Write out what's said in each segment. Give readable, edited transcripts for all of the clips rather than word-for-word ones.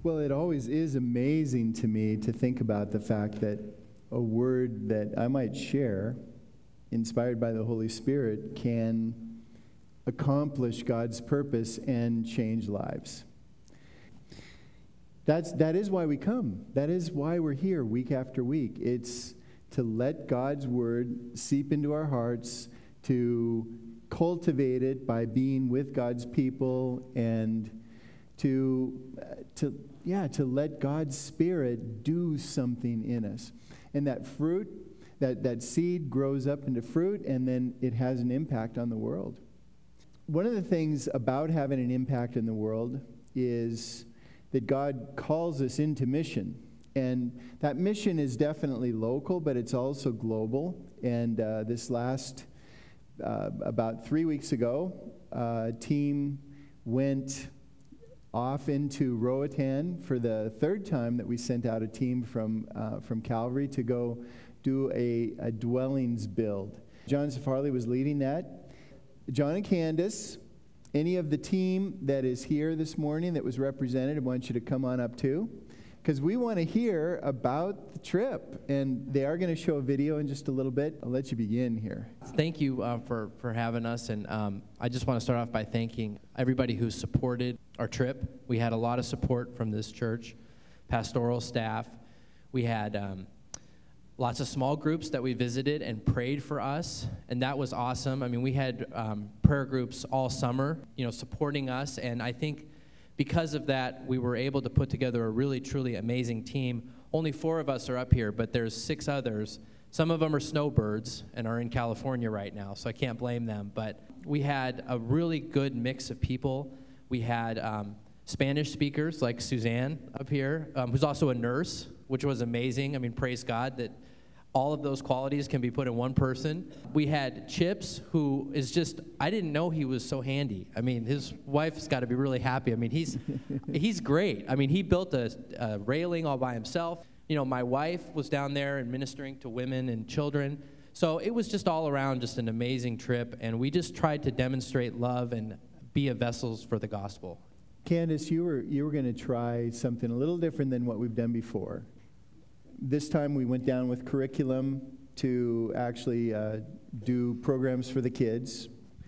Well, it always is amazing to me to think about the fact that a word that I might share, inspired by the Holy Spirit, can accomplish God's purpose and change lives. That is why we come. That is why we're here week after week. It's to let God's word seep into our hearts, to cultivate it by being with God's people, and to let God's Spirit do something in us. And that fruit, that seed grows up into fruit, and then it has an impact on the world. One of the things about having an impact in the world is that God calls us into mission. And that mission is definitely local, but it's also global. And this last, about 3 weeks ago, a team went off into Roatan for the third time that we sent out a team from Calvary to go do a dwellings build. John Safarli was leading that. John and Candace, any of the team that is here this morning that was represented, I want you to come on up too, because we want to hear about the trip. And they are going to show a video in just a little bit. I'll let you begin here. Thank you for having us. And I just want to start off by thanking everybody who supported our trip. We had a lot of support from this church, pastoral staff. We had lots of small groups that we visited and prayed for us, and that was awesome. I mean, we had prayer groups all summer, supporting us, and I think because of that, we were able to put together a really, truly amazing team. Only 4 of us are up here, but there's 6 others. Some of them are snowbirds and are in California right now, so I can't blame them, but we had a really good mix of people. We had Spanish speakers like Suzanne up here, who's also a nurse, which was amazing. I mean, praise God that all of those qualities can be put in one person. We had Chips, who is just, I didn't know he was so handy. I mean, his wife's got to be really happy. I mean, he's great. I mean, he built a railing all by himself. My wife was down there and ministering to women and children. So it was just all around just an amazing trip, and we just tried to demonstrate love and be a vessels for the gospel. Candace, you were going to try something a little different than what we've done before. This time we went down with curriculum to actually do programs for the kids.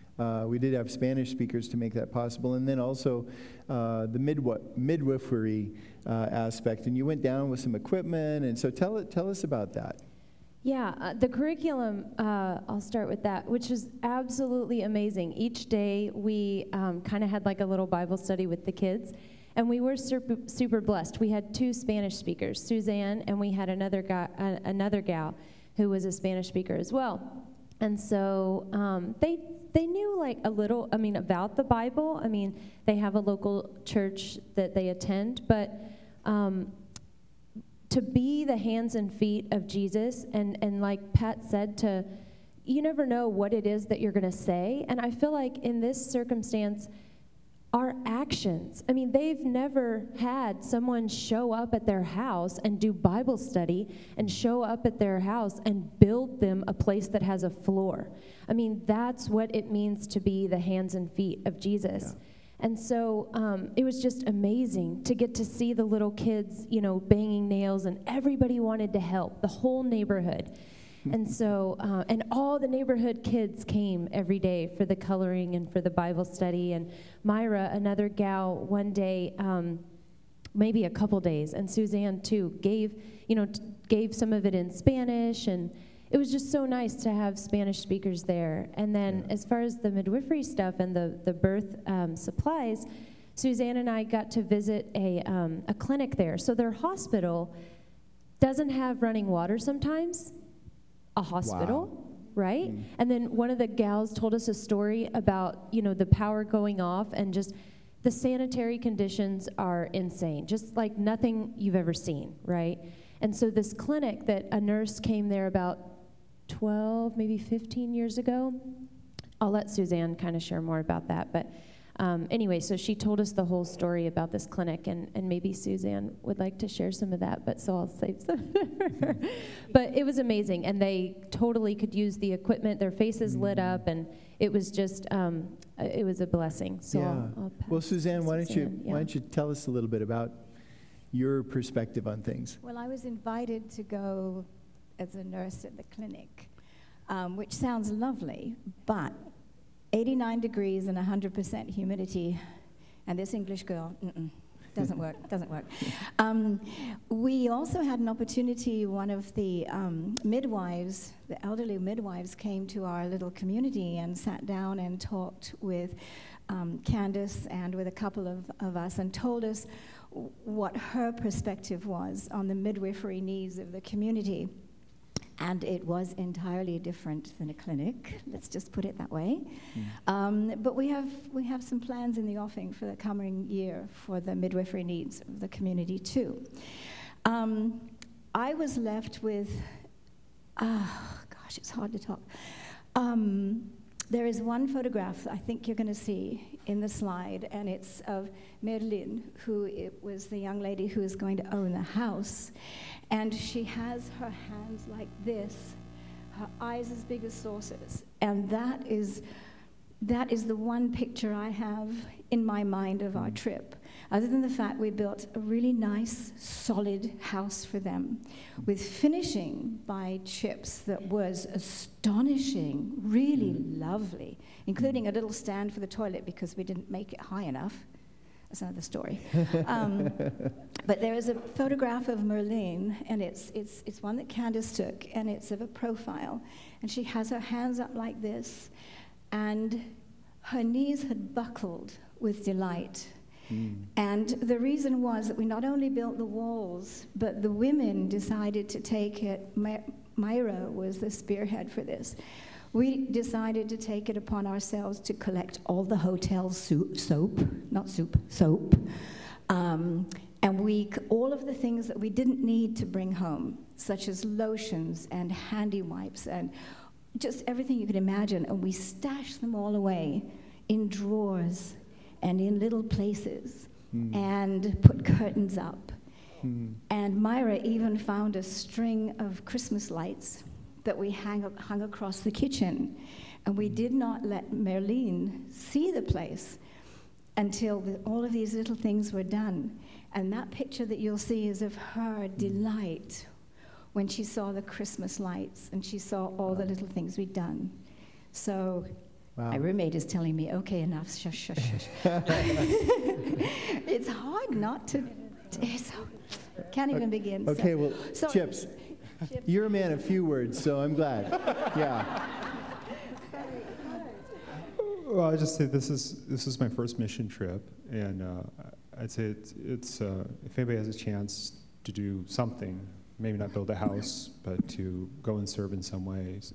We did have Spanish speakers to make that possible, and then also the midwifery aspect. And you went down with some equipment, and so tell us about that. Yeah, the curriculum, I'll start with that, which was absolutely amazing. Each day we kind of had like a little Bible study with the kids. And we were super blessed. We had 2 Spanish speakers, Suzanne, and we had another gal who was a Spanish speaker as well. And so they knew like a little, about the Bible. I mean, they have a local church that they attend, but to be the hands and feet of Jesus, and like Pat said, you never know what it is that you're going to say. And I feel like in this circumstance, our actions. They've never had someone show up at their house and do Bible study and show up at their house and build them a place that has a floor. That's what it means to be the hands and feet of Jesus. Yeah. And so it was just amazing to get to see the little kids, banging nails, and everybody wanted to help, the whole neighborhood. And so, and all the neighborhood kids came every day for the coloring and for the Bible study. And Myra, another gal, one day, maybe a couple days, and Suzanne too, gave some of it in Spanish. And it was just so nice to have Spanish speakers there. And then as far as the midwifery stuff and the birth supplies, Suzanne and I got to visit a clinic there. So their hospital doesn't have running water sometimes. A hospital, wow. Right? Mm. And then one of the gals told us a story about, the power going off, and just the sanitary conditions are insane, just like nothing you've ever seen, right? And so this clinic that a nurse came there about 12, maybe 15 years ago, I'll let Suzanne kind of share more about that, but anyway, so she told us the whole story about this clinic, and maybe Suzanne would like to share some of that, but so I'll save some for her. But it was amazing, and they totally could use the equipment. Their faces lit up, and it was just, it was a blessing. So yeah. I'll pass well, Suzanne, why don't yeah. you tell us a little bit about your perspective on things. Well, I was invited to go as a nurse at the clinic, which sounds lovely, but 89 degrees and 100% humidity, and this English girl, doesn't work. We also had an opportunity, one of the midwives, the elderly midwives, came to our little community and sat down and talked with Candace and with a couple of us and told us what her perspective was on the midwifery needs of the community. And it was entirely different than a clinic, let's just put it that way. But we have some plans in the offing for the coming year for the midwifery needs of the community too. I was left with, it's hard to talk. There is one photograph I think you're going to see in the slide, and it's of Merlin, who was the young lady who is going to own the house. And she has her hands like this, her eyes as big as saucers. And that is the one picture I have in my mind of our trip, other than the fact we built a really nice, solid house for them, with finishing by Chips that was astonishing, really lovely, including a little stand for the toilet because we didn't make it high enough. That's another story. But there is a photograph of Merlin, and it's one that Candace took, and it's of a profile. And she has her hands up like this, and her knees had buckled with delight. And the reason was that we not only built the walls, but the women decided to take it. Myra was the spearhead for this. We decided to take it upon ourselves to collect all the hotel soap. And all of the things that we didn't need to bring home, such as lotions and handy wipes and just everything you could imagine, and we stashed them all away in drawers and in little places and put curtains up. And Myra even found a string of Christmas lights that we hung across the kitchen. And we did not let Merlin see the place until all of these little things were done. And that picture that you'll see is of her delight when she saw the Christmas lights and she saw all the little things we'd done. So my roommate is telling me, okay, enough, shush, shush, shush. It's hard not to, can't even begin. Okay, so, Chips, you're a man of few words, so I'm glad. Yeah. Well, I just say this is my first mission trip, and I'd say it's if anybody has a chance to do something, maybe not build a house, but to go and serve in some ways,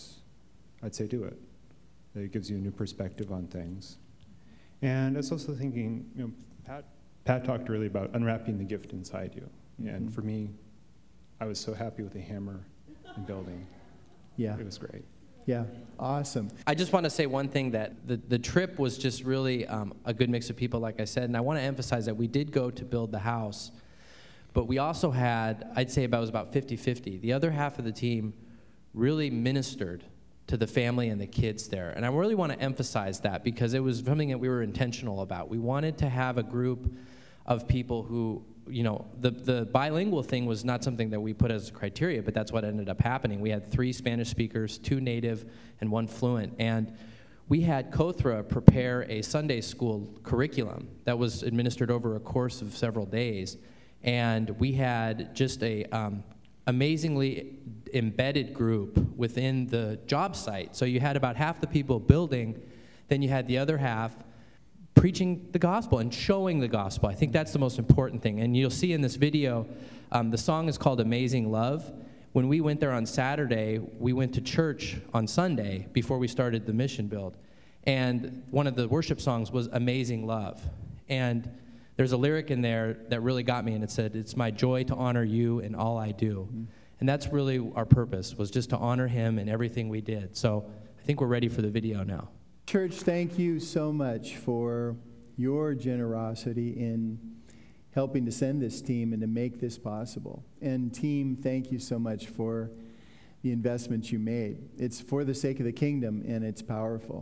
I'd say do it. It gives you a new perspective on things. And I was also thinking, Pat talked earlier about unwrapping the gift inside you. And for me, I was so happy with the hammer and building. Yeah. It was great. Yeah, awesome. I just want to say one thing, that the trip was just really a good mix of people, like I said, and I want to emphasize that we did go to build the house, but we also had, I'd say it was about 50-50. The other half of the team really ministered to the family and the kids there, and I really want to emphasize that because it was something that we were intentional about. We wanted to have a group of people who, the bilingual thing was not something that we put as a criteria, but that's what ended up happening. We had 3 Spanish speakers, 2 native, and 1 fluent. And we had Kothra prepare a Sunday school curriculum that was administered over a course of several days. And we had just a amazingly embedded group within the job site. So you had about half the people building, then you had the other half preaching the gospel and showing the gospel. I think that's the most important thing. And you'll see in this video, the song is called Amazing Love. When we went there on Saturday, we went to church on Sunday before we started the mission build. And one of the worship songs was Amazing Love. And there's a lyric in there that really got me, and it said, "It's my joy to honor you in all I do." And that's really our purpose, was just to honor him in everything we did. So I think we're ready for the video now. Church, thank you so much for your generosity in helping to send this team and to make this possible. And team, thank you so much for the investments you made. It's for the sake of the kingdom, and it's powerful.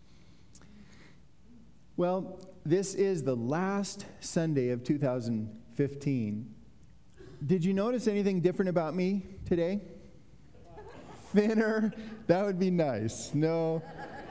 Well, this is the last Sunday of 2015. 15. Did you notice anything different about me today? Thinner? That would be nice. No.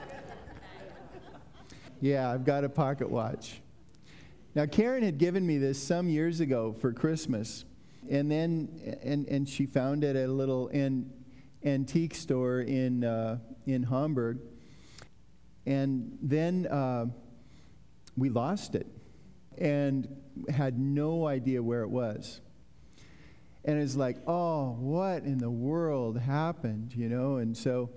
Yeah, I've got a pocket watch. Now, Karen had given me this some years ago for Christmas, and then she found it at a little antique store in Hamburg, and then we lost it and had no idea where it was. And it's like, oh, what in the world happened, you know? And so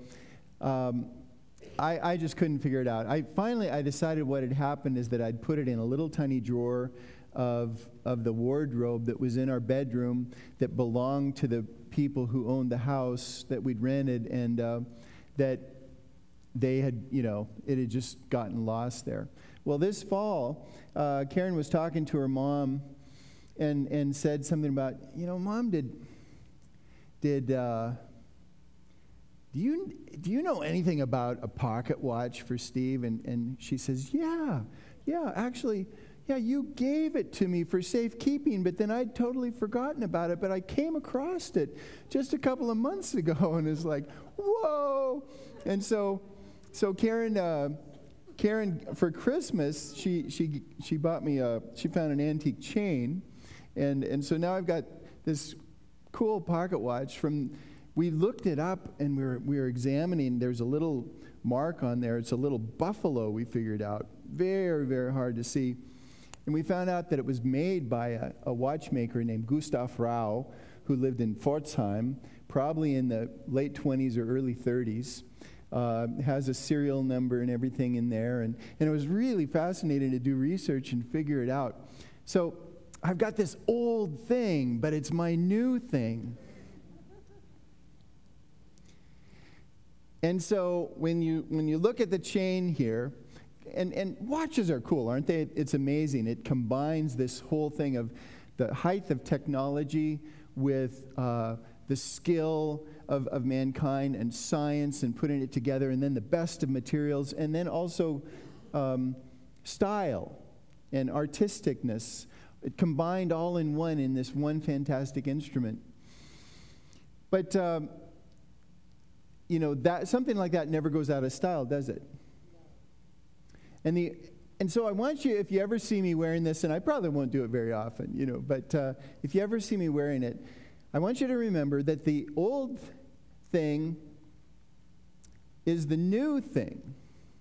I just couldn't figure it out. I decided what had happened is that I'd put it in a little tiny drawer of the wardrobe that was in our bedroom that belonged to the people who owned the house that we'd rented, and that they had, you know, it had just gotten lost there. Well, this fall, Karen was talking to her mom and said something about, you know, Mom, do you know anything about a pocket watch for Steve? And she says, yeah, actually, yeah, you gave it to me for safekeeping, but then I'd totally forgotten about it, but I came across it just a couple of months ago, and it's like, whoa. And so Karen, for Christmas, she bought me she found an antique chain, and so now I've got this cool pocket watch we looked it up, and we were examining. There's a little mark on there. It's a little buffalo, we figured out. Very, very hard to see. And we found out that it was made by a watchmaker named Gustav Rau, who lived in Pforzheim, probably in the late 20s or early 30s. Has a serial number and everything in there. And it was really fascinating to do research and figure it out. So I've got this old thing, but it's my new thing. And so when you look at the chain here, and watches are cool, aren't they? It's amazing. It combines this whole thing of the height of technology with the skill of mankind and science and putting it together, and then the best of materials, and then also style and artisticness. It combined all in one in this one fantastic instrument. But you know, that something like that never goes out of style, does it? And so I want you, if you ever see me wearing this, and I probably won't do it very often, you know, but if you ever see me wearing it, I want you to remember that the old thing is the new thing.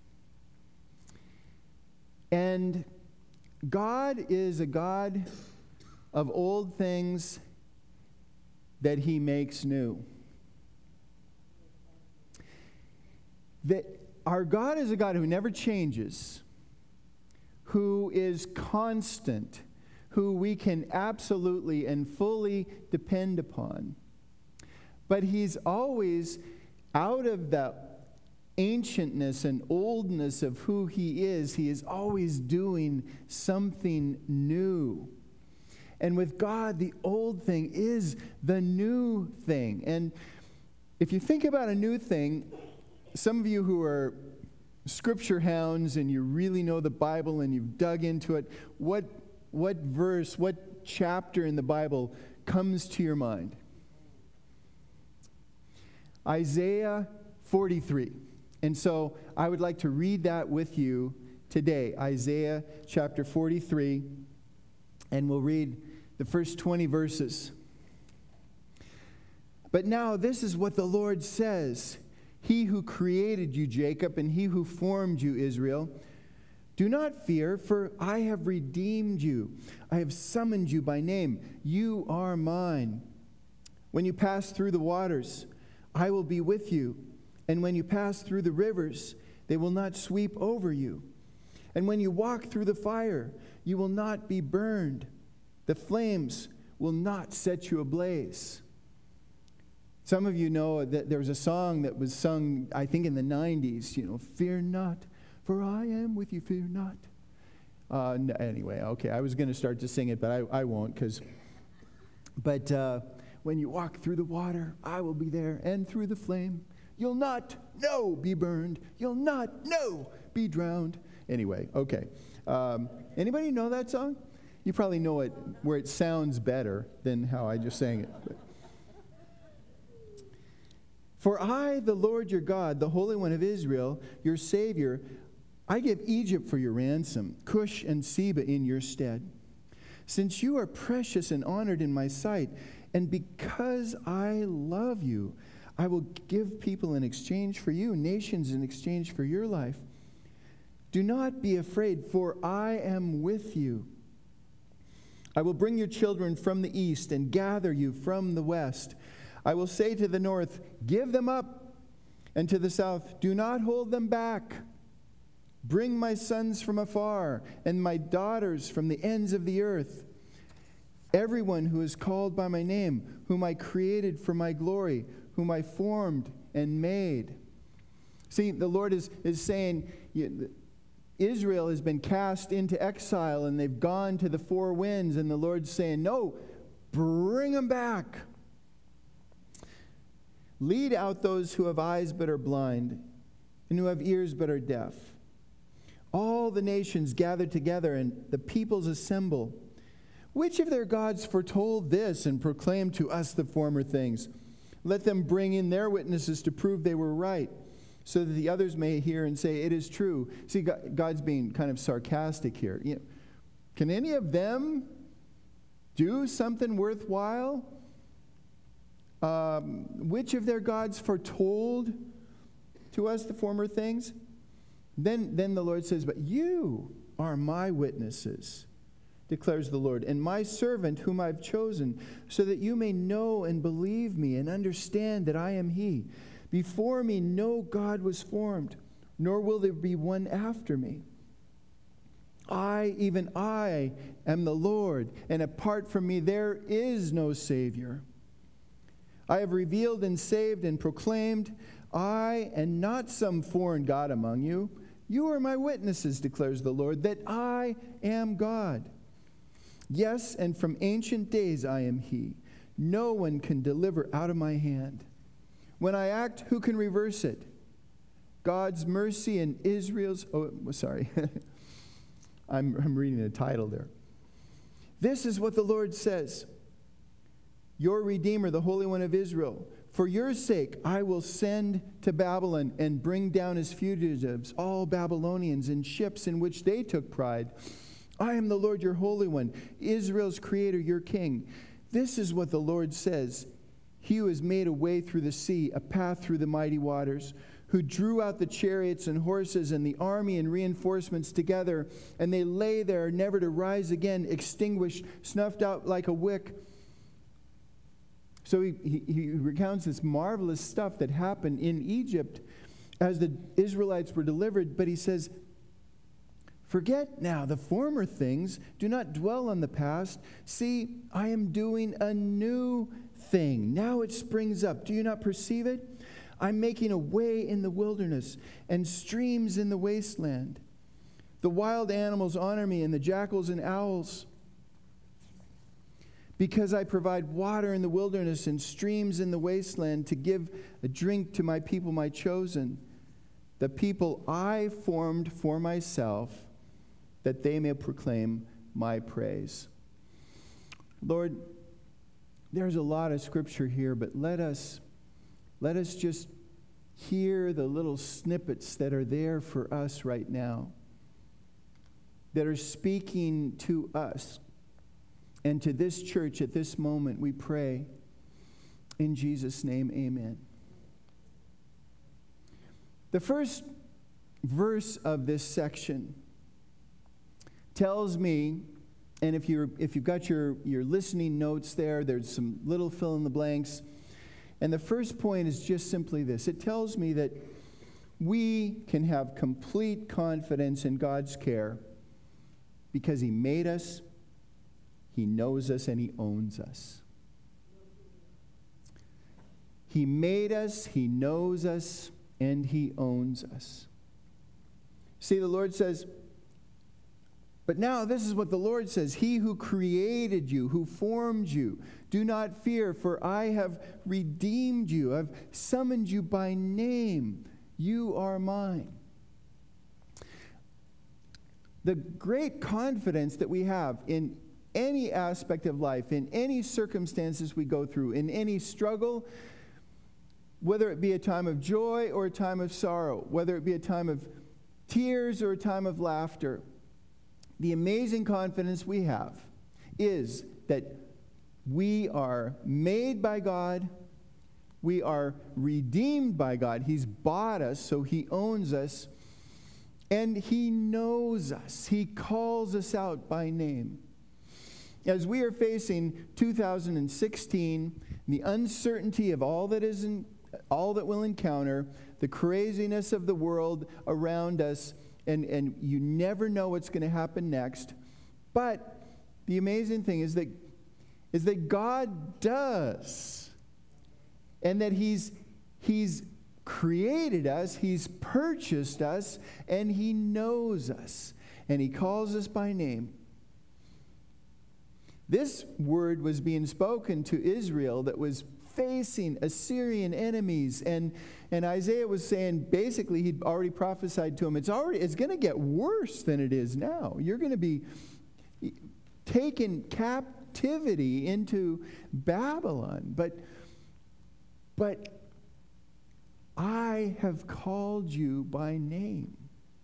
And God is a God of old things that He makes new. That our God is a God who never changes, who is constant, who we can absolutely and fully depend upon. But He's always, out of the ancientness and oldness of who He is always doing something new. And with God, the old thing is the new thing. And if you think about a new thing, some of you who are scripture hounds and you really know the Bible and you've dug into it, what verse, what chapter in the Bible comes to your mind? Isaiah 43. And so I would like to read that with you today. Isaiah chapter 43. And we'll read the first 20 verses. But now this is what the Lord says. He who created you, Jacob, and He who formed you, Israel, do not fear, for I have redeemed you. I have summoned you by name. You are mine. When you pass through the waters, I will be with you. And when you pass through the rivers, they will not sweep over you. And when you walk through the fire, you will not be burned. The flames will not set you ablaze. Some of you know that there was a song that was sung, I think, in the 90s, you know, fear not, for I am with you, fear not. Anyway, okay, I was going to start to sing it, but I won't, but when you walk through the water, I will be there, and through the flame, you'll not, no, be burned. You'll not, no, be drowned. Anyway, okay. Anybody know that song? You probably know it where it sounds better than how I just sang it. For I, the Lord your God, the Holy One of Israel, your Savior, I give Egypt for your ransom, Cush and Seba in your stead. Since you are precious and honored in my sight, and because I love you, I will give people in exchange for you, nations in exchange for your life. Do not be afraid, for I am with you. I will bring your children from the east and gather you from the west. I will say to the north, give them up, and to the south, do not hold them back. Bring my sons from afar and my daughters from the ends of the earth. Everyone who is called by my name, whom I created for my glory, whom I formed and made. See, the Lord is saying, Israel has been cast into exile and they've gone to the four winds, and the Lord's saying, no, bring them back. Lead out those who have eyes but are blind, and who have ears but are deaf. All the nations gather together, and the peoples assemble. Which of their gods foretold this and proclaimed to us the former things? Let them bring in their witnesses to prove they were right, so that the others may hear and say, it is true. See, God's being kind of sarcastic here. Can any of them do something worthwhile? Which of their gods foretold to us the former things? Then the Lord says, but you are my witnesses, declares the Lord, and my servant whom I've chosen, so that you may know and believe me and understand that I am he. Before me no God was formed, nor will there be one after me. I, even I, am the Lord, and apart from me there is no Savior. I have revealed and saved and proclaimed, I, and not some foreign god among you. You are my witnesses, declares the Lord, that I am God. Yes, and from ancient days I am he. No one can deliver out of my hand. When I act, who can reverse it? God's mercy and Israel's... Oh, sorry. I'm reading the title there. This is what the Lord says. Your Redeemer, the Holy One of Israel. For your sake, I will send to Babylon and bring down as fugitives all Babylonians in ships in which they took pride. I am the Lord, your Holy One, Israel's Creator, your King. This is what the Lord says. He who has made a way through the sea, a path through the mighty waters, who drew out the chariots and horses and the army and reinforcements together, and they lay there never to rise again, extinguished, snuffed out like a wick. So he recounts this marvelous stuff that happened in Egypt as the Israelites were delivered, but he says, forget now the former things. Do not dwell on the past. See, I am doing a new thing. Now it springs up. Do you not perceive it? I'm making a way in the wilderness and streams in the wasteland. The wild animals honor me, and the jackals and owls. Because I provide water in the wilderness and streams in the wasteland to give a drink to my people, my chosen, the people I formed for myself, that they may proclaim my praise. Lord, there's a lot of scripture here, but let us just hear the little snippets that are there for us right now, that are speaking to us and to this church at this moment. We pray in Jesus' name, amen. The first verse of this section tells me, and if you've got your listening notes there, there's some little fill in the blanks. And the first point is just simply this. It tells me that we can have complete confidence in God's care because he made us, he knows us, and he owns us. He made us, he knows us, and he owns us. See, the Lord says, but now this is what the Lord says. He who created you, who formed you, do not fear, for I have redeemed you. I've summoned you by name. You are mine. The great confidence that we have in any aspect of life, in any circumstances we go through, in any struggle, whether it be a time of joy or a time of sorrow, whether it be a time of tears or a time of laughter, the amazing confidence we have is that we are made by God, we are redeemed by God. He's bought us, so He owns us, and He knows us. He calls us out by name. As we are facing 2016, the uncertainty of all that we'll encounter, the craziness of the world around us, and you never know what's going to happen next. But the amazing thing is that God does, and that He's created us, He's purchased us, and He knows us, and He calls us by name. This word was being spoken to Israel that was facing Assyrian enemies, and Isaiah was saying, basically, he'd already prophesied to them, it's going to get worse than it is now. You're going to be taken captivity into Babylon, but I have called you by name.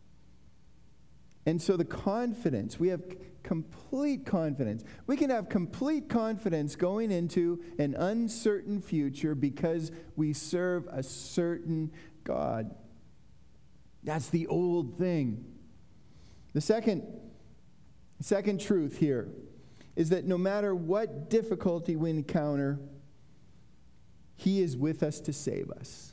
And so the confidence, we have complete confidence. We can have complete confidence going into an uncertain future because we serve a certain God. That's the old thing. The second truth here is that no matter what difficulty we encounter, He is with us to save us.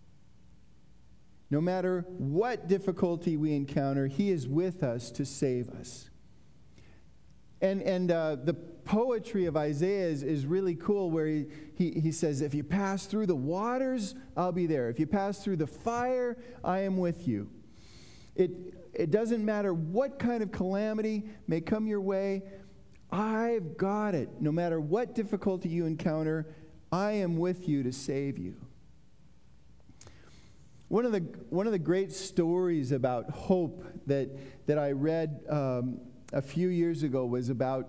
No matter what difficulty we encounter, He is with us to save us. And the poetry of Isaiah is really cool, where he says, if you pass through the waters, I'll be there. If you pass through the fire, I am with you. It doesn't matter what kind of calamity may come your way, I've got it. No matter what difficulty you encounter, I am with you to save you. One of the great stories about hope that I read a few years ago was about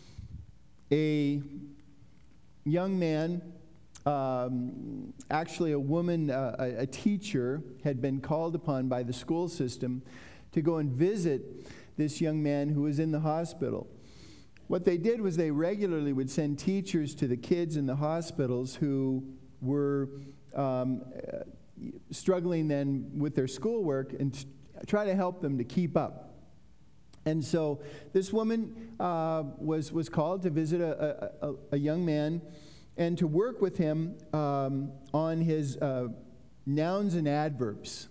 a young man, actually a woman, a teacher, had been called upon by the school system to go and visit this young man who was in the hospital. What they did was they regularly would send teachers to the kids in the hospitals who were struggling then with their schoolwork and try to help them to keep up. And so this woman was called to visit a young man and to work with him on his nouns and adverbs,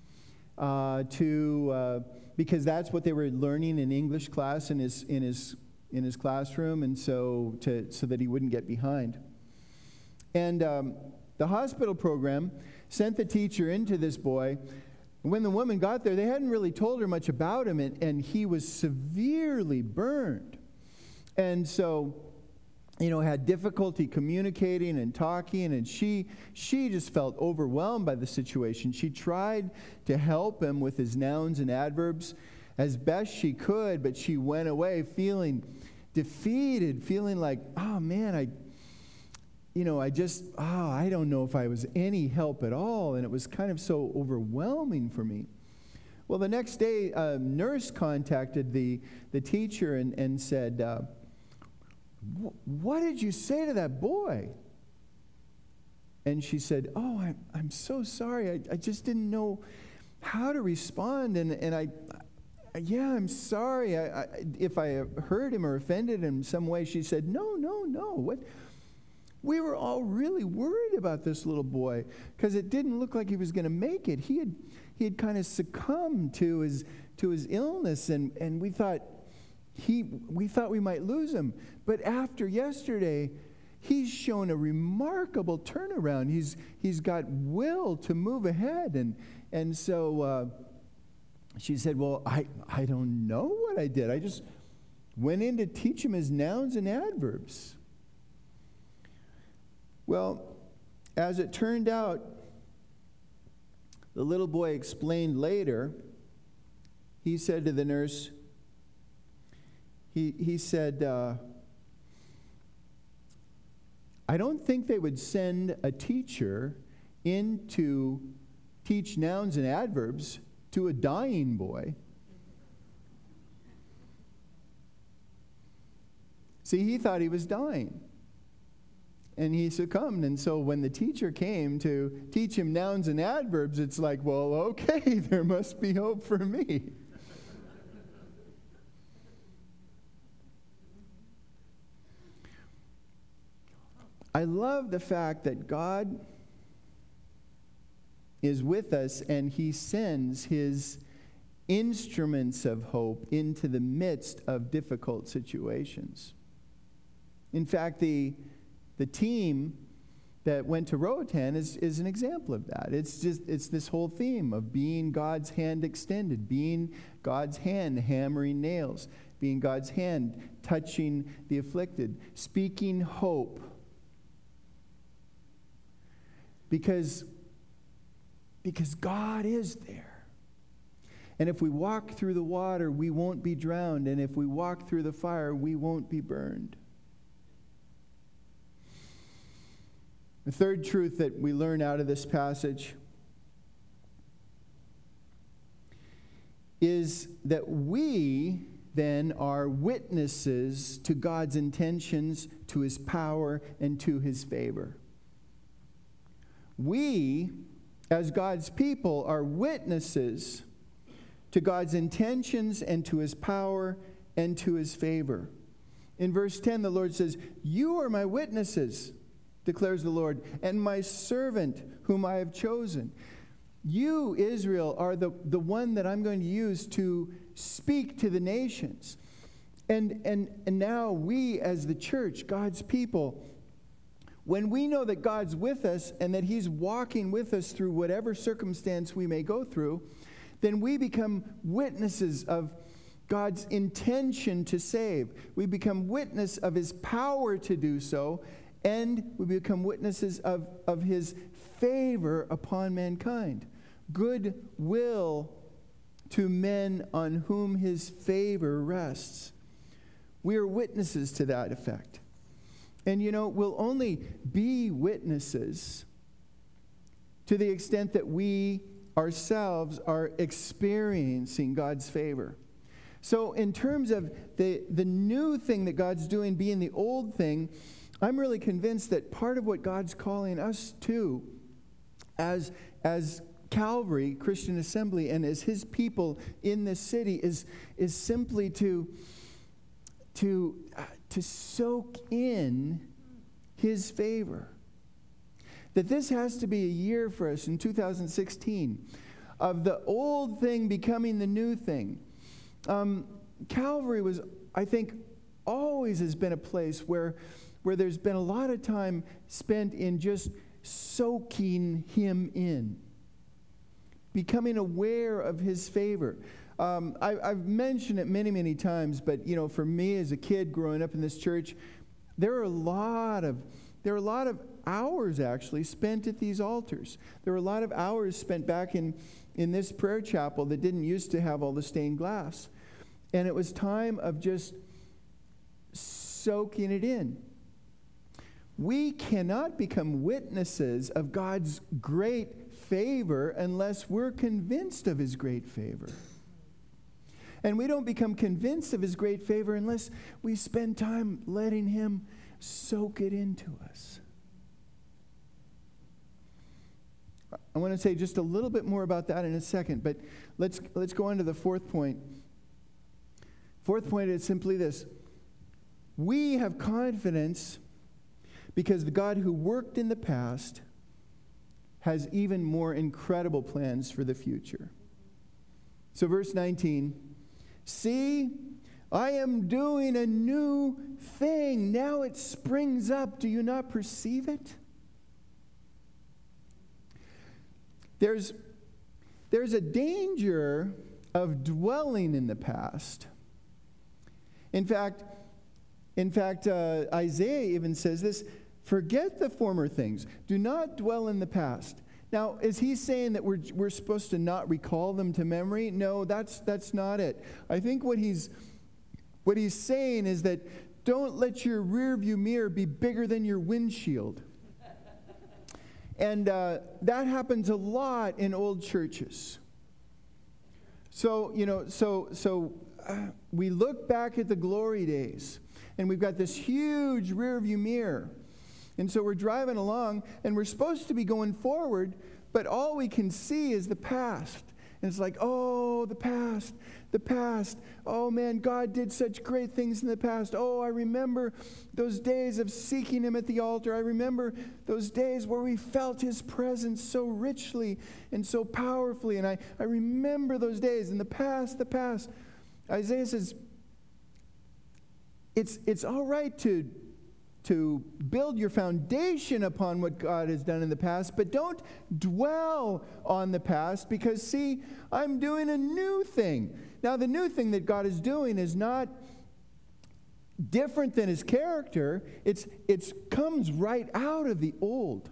because that's what they were learning in English class in his classroom, and so that he wouldn't get behind. And the hospital program sent the teacher into this boy. When the woman got there, they hadn't really told her much about him, and he was severely burned. And so, had difficulty communicating and talking, and she just felt overwhelmed by the situation. She tried to help him with his nouns and adverbs as best she could, but she went away feeling defeated, feeling like, oh man, I don't know if I was any help at all, and it was kind of so overwhelming for me. Well, the next day, a nurse contacted the teacher and said, what did you say to that boy? And she said, oh, I'm so sorry. I just didn't know how to respond, and I'm sorry. If I hurt him or offended him in some way. She said, no. What? We were all really worried about this little boy because it didn't look like he was going to make it. He had kind of succumbed to his illness, and we thought we might lose him. But after yesterday, he's shown a remarkable turnaround. He's got will to move ahead, and so she said, well, I don't know what I did. I just went in to teach him his nouns and adverbs. Well, as it turned out, the little boy explained later, he said to the nurse, He said, I don't think they would send a teacher in to teach nouns and adverbs to a dying boy. See, he thought he was dying. And he succumbed. And so when the teacher came to teach him nouns and adverbs, it's like, well, okay, there must be hope for me. I love the fact that God is with us and he sends his instruments of hope into the midst of difficult situations. In fact, the team that went to Roatan is an example of that. It's this whole theme of being God's hand extended, being God's hand hammering nails, being God's hand touching the afflicted, speaking hope. Because God is there. And if we walk through the water, we won't be drowned. And if we walk through the fire, we won't be burned. The third truth that we learn out of this passage is that we then are witnesses to God's intentions, to his power, and to his favor. We, as God's people, are witnesses to God's intentions and to his power and to his favor. In verse 10, the Lord says, "You are my witnesses, declares the Lord, and my servant whom I have chosen." You, Israel, are the one that I'm going to use to speak to the nations. And now we, as the church, God's people, when we know that God's with us and that he's walking with us through whatever circumstance we may go through, then we become witnesses of God's intention to save. We become witness of his power to do so, and we become witnesses of his favor upon mankind. Good will to men on whom his favor rests. We are witnesses to that effect. And we'll only be witnesses to the extent that we ourselves are experiencing God's favor. So in terms of the new thing that God's doing being the old thing, I'm really convinced that part of what God's calling us to as Calvary Christian Assembly and as his people in this city is simply to soak in his favor. That this has to be a year for us in 2016 of the old thing becoming the new thing. Calvary was, I think, always has been a place where there's been a lot of time spent in just soaking him in, becoming aware of his favor. I've mentioned it many, many times, but for me as a kid growing up in this church, there were a lot of hours actually spent at these altars. There were a lot of hours spent back in this prayer chapel that didn't used to have all the stained glass. And it was time of just soaking it in. We cannot become witnesses of God's great favor unless we're convinced of his great favor. And we don't become convinced of his great favor unless we spend time letting him soak it into us. I want to say just a little bit more about that in a second, but let's go on to the fourth point. Fourth point is simply this. We have confidence because the God who worked in the past has even more incredible plans for the future. So verse 19, "See, I am doing a new thing. Now it springs up. Do you not perceive it?" There's a danger of dwelling in the past. In fact, Isaiah even says this, "Forget the former things. Do not dwell in the past." Now, is he saying that we're supposed to not recall them to memory? No, that's not it. I think what he's What he's saying is that don't let your rear view mirror be bigger than your windshield. And that happens a lot in old churches. So, we look back at the glory days, and we've got this huge rear view mirror. And so we're driving along, and we're supposed to be going forward, but all we can see is the past. And it's like, oh, the past. Oh, man, God did such great things in the past. Oh, I remember those days of seeking him at the altar. I remember those days where we felt his presence so richly and so powerfully. And I remember those days in the past. Isaiah says, it's all right to build your foundation upon what God has done in the past, but don't dwell on the past, because, see, I'm doing a new thing. Now, the new thing that God is doing is not different than his character. It comes right out of the old.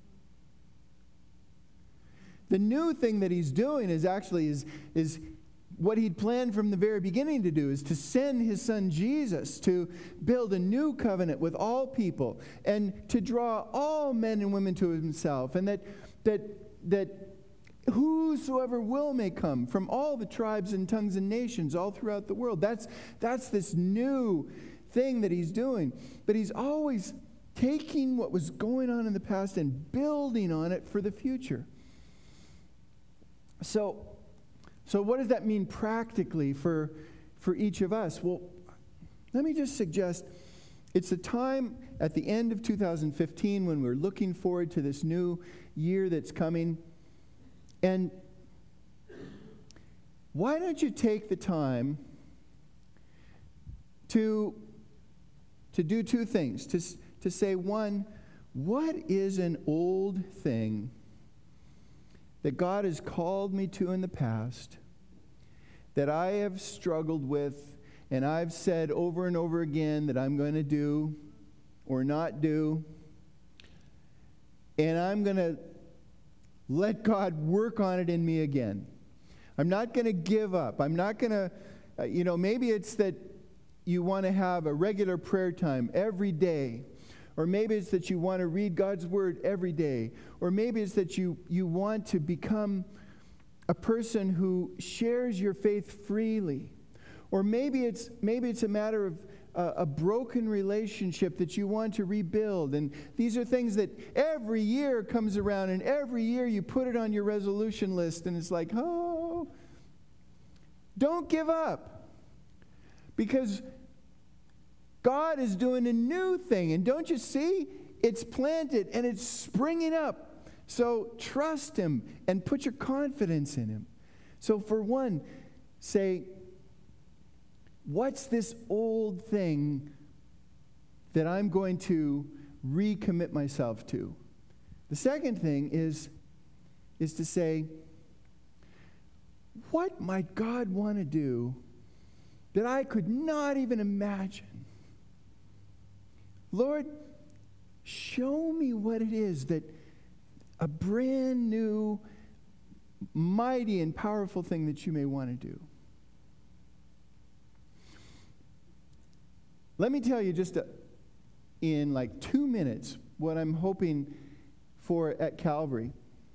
The new thing that he's doing is actually is what he'd planned from the very beginning to do, is to send his son Jesus to build a new covenant with all people and to draw all men and women to himself, and that whosoever will may come from all the tribes and tongues and nations all throughout the world. That's this new thing that he's doing. But he's always taking what was going on in the past and building on it for the future. So what does that mean practically for each of us? Well, let me just suggest it's a time at the end of 2015 when we're looking forward to this new year that's coming. And why don't you take the time to do two things? To say, one, what is an old thing that God has called me to in the past that I have struggled with, and I've said over and over again that I'm going to do or not do, and I'm going to let God work on it in me again. I'm not going to give up. I'm not going to, maybe it's that you want to have a regular prayer time every day. Or maybe it's that you want to read God's word every day. Or maybe it's that you want to become a person who shares your faith freely. Or maybe it's a matter of a broken relationship that you want to rebuild. And these are things that every year comes around, and every year you put it on your resolution list, and it's like, oh, don't give up. Because God is doing a new thing, and don't you see? It's planted and it's springing up. So trust him and put your confidence in him. So for one, say, what's this old thing that I'm going to recommit myself to? The second thing is to say, what might God want to do that I could not even imagine? Lord, show me what it is that a brand new, mighty and powerful thing that you may want to do. Let me tell you just in like 2 minutes what I'm hoping for at Calvary.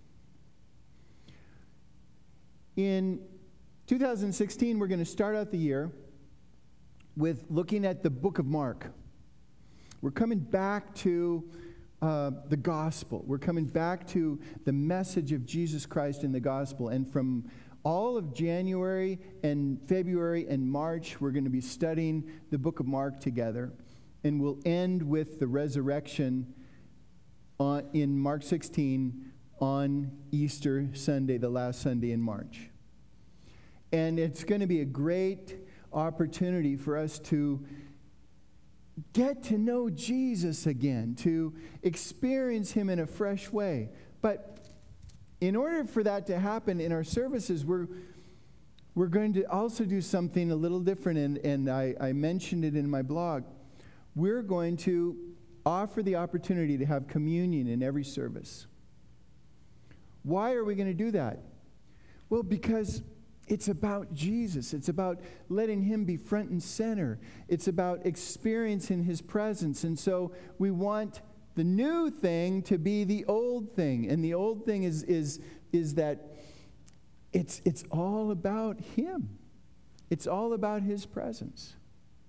In 2016, we're going to start out the year with looking at the book of Mark. We're coming back to the gospel. We're coming back to the message of Jesus Christ in the gospel. And from all of January and February and March, we're going to be studying the book of Mark together. And we'll end with the resurrection in Mark 16 on Easter Sunday, the last Sunday in March. And it's going to be a great opportunity for us to get to know Jesus again, to experience him in a fresh way. But in order for that to happen in our services, we're going to also do something a little different, and I mentioned it in my blog. We're going to offer the opportunity to have communion in every service. Why are we going to do that? Well, because It's about Jesus. It's about letting him be front and center. It's about experiencing his presence. And so we want the new thing to be the old thing. And the old thing is that it's all about him. It's all about his presence.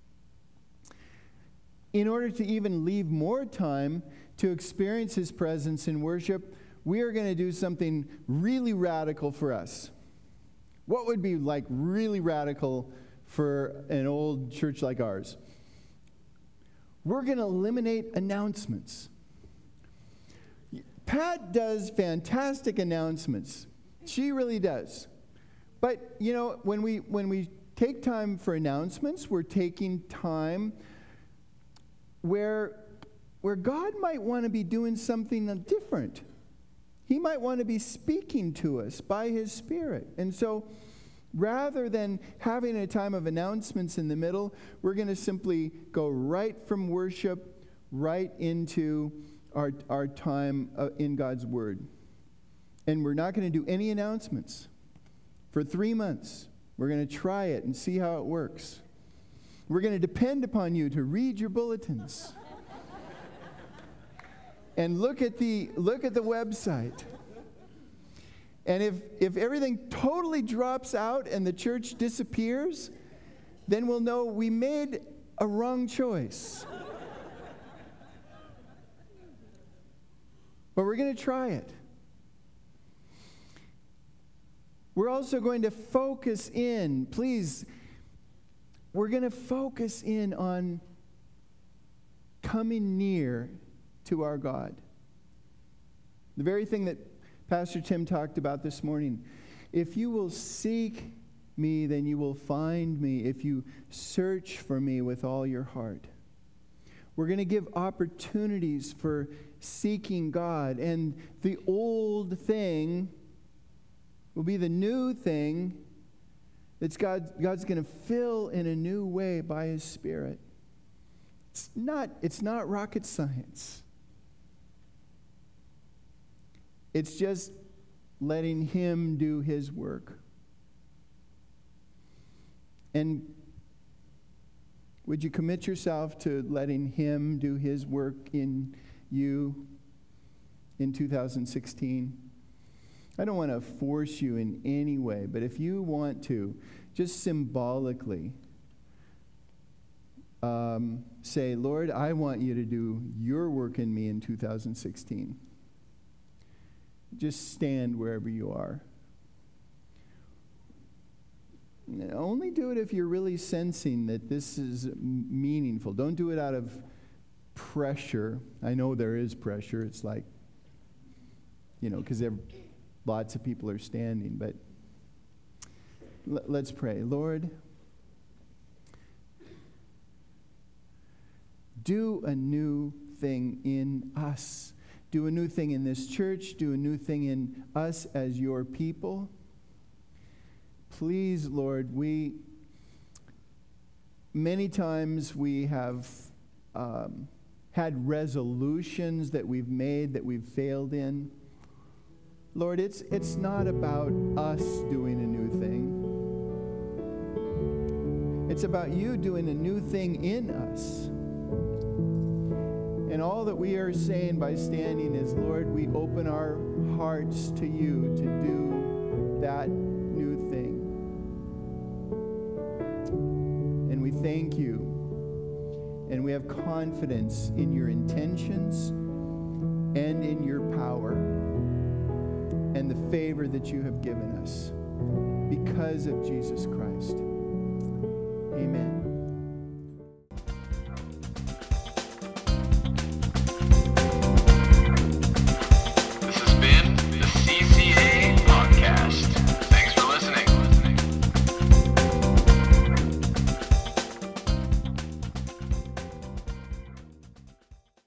In order to even leave more time to experience his presence in worship, we are going to do something really radical for us. What would be like really radical for an old church like ours? We're going to eliminate announcements. Pat does fantastic announcements. She really does. But, you know, when we take time for announcements, we're taking time where God might want to be doing something different. He might want to be speaking to us by his Spirit. And so rather than having a time of announcements in the middle, we're going to simply go right from worship right into our time in God's Word. And we're not going to do any announcements for 3 months. We're going to try it and see how it works. We're going to depend upon you to read your bulletins. And look at the website. And if everything totally drops out and the church disappears, then we'll know we made a wrong choice. But we're going to try it. We're also going to focus in, please, we're going to focus in on coming near to our God. The very thing that Pastor Tim talked about this morning. If you will seek me, then you will find me if you search for me with all your heart. We're going to give opportunities for seeking God, and the old thing will be the new thing that God's going to fill in a new way by his Spirit. It's not rocket science. It's just letting him do his work. And would you commit yourself to letting him do his work in you in 2016? I don't want to force you in any way, but if you want to, just symbolically say, Lord, I want you to do your work in me in 2016. Just stand wherever you are. Only do it if you're really sensing that this is meaningful. Don't do it out of pressure. I know there is pressure. It's like, because lots of people are standing. But let's pray. Lord, do a new thing in us. Do a new thing in this church. Do a new thing in us as your people. Please, Lord, many times we have had resolutions that we've made that we've failed in. Lord, it's not about us doing a new thing. It's about you doing a new thing in us. And all that we are saying by standing is, Lord, we open our hearts to you to do that new thing. And we thank you. And we have confidence in your intentions and in your power and the favor that you have given us because of Jesus Christ. Amen.